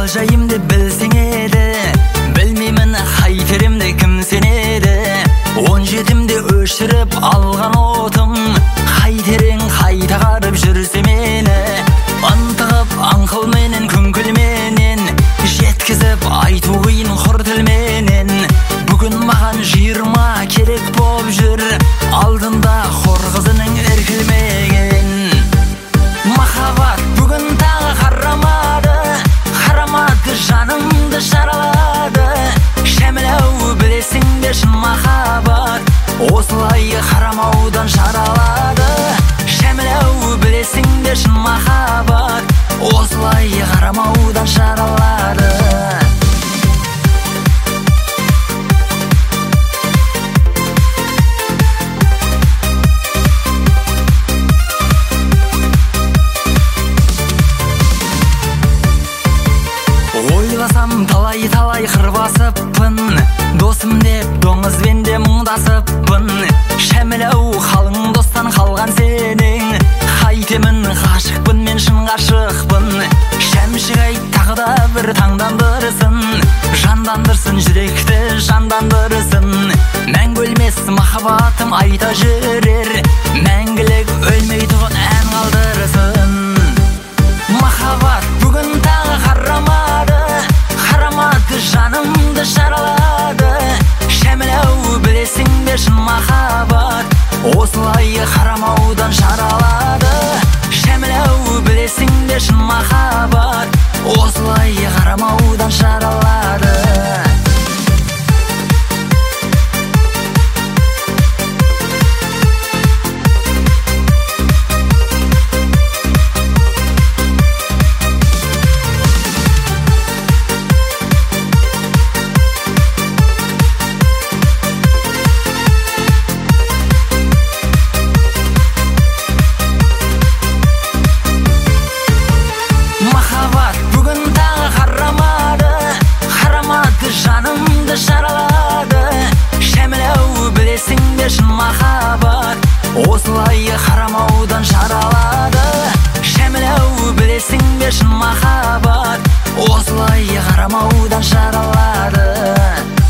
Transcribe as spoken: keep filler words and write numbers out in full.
жайымды білсең еді, білмеймін қайтерімді кім сенеді. Он жетімде өшіріп алған отым, қайтерең қайта қарып жүрсе мені. Ынтығып аңқылменен күңкілменен, жеткізіп айту қиын құр тілменен. Бүгін маған жиырма керек боп жүр, алдында хор қызының іркілмеген. Махаббат бүгін тағы қарамады, қарамады, жанымды жаралады. Шәміләу білесің бе шын махаббат, осылай қарамаудан жаралады. Шәміләу білесің бе шын махаббат, осылай қарамаудан жаралады. Ойласам талай-талай қыр басыппын, досым деп доңызбен де мұңдасыппын. Шәміләу қалың достан қалған сенің, қайтемін ғашықпын мен шын ғашықпын. Шәмшік-ай тағы да бір таңдандырсын, жандандырсын жүректі жандандырсын. Мәңгі өлмес махаббатым айта жүрер, мәңгілік өлмейтұғын ән қалдырсын. Махаббат бүгін тағы қарамады, қарамады, жанымды жаралады. Шәміләу білесің бе шын махаббат, осылай қарамаудан жаралады. Шәміләу білесің бе шын махаббат, осылай қарамаудан жаралады. Жанымды жаралады. Шәміләу білесің бе шын махаббат, осылай қарамаудан жаралады. Шәміләу білесің бе шын махаббат, осылай қарамаудан жаралады.